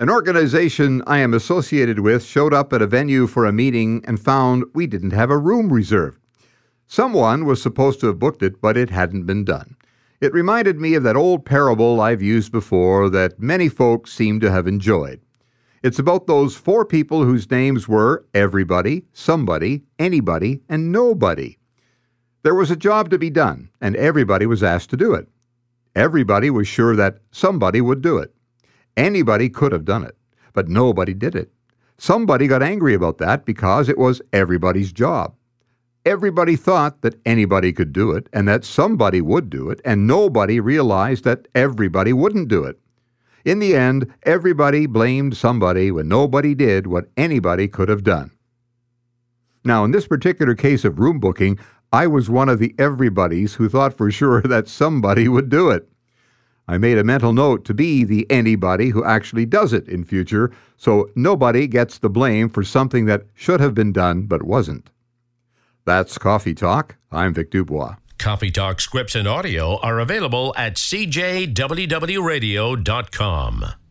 An organization I am associated with showed up at a venue for a meeting and found we didn't have a room reserved. Someone was supposed to have booked it, but it hadn't been done. It reminded me of that old parable I've used before that many folks seem to have enjoyed. It's about those 4 people whose names were everybody, somebody, anybody, and nobody. There was a job to be done, and everybody was asked to do it. Everybody was sure that somebody would do it. Anybody could have done it, but nobody did it. Somebody got angry about that because it was everybody's job. Everybody thought that anybody could do it and that somebody would do it, and nobody realized that everybody wouldn't do it. In the end, everybody blamed somebody when nobody did what anybody could have done. Now, in this particular case of room booking, I was one of the everybodies who thought for sure that somebody would do it. I made a mental note to be the anybody who actually does it in future, so nobody gets the blame for something that should have been done but wasn't. That's Coffee Talk. I'm Vic Dubois. Coffee Talk scripts and audio are available at cjwwradio.com.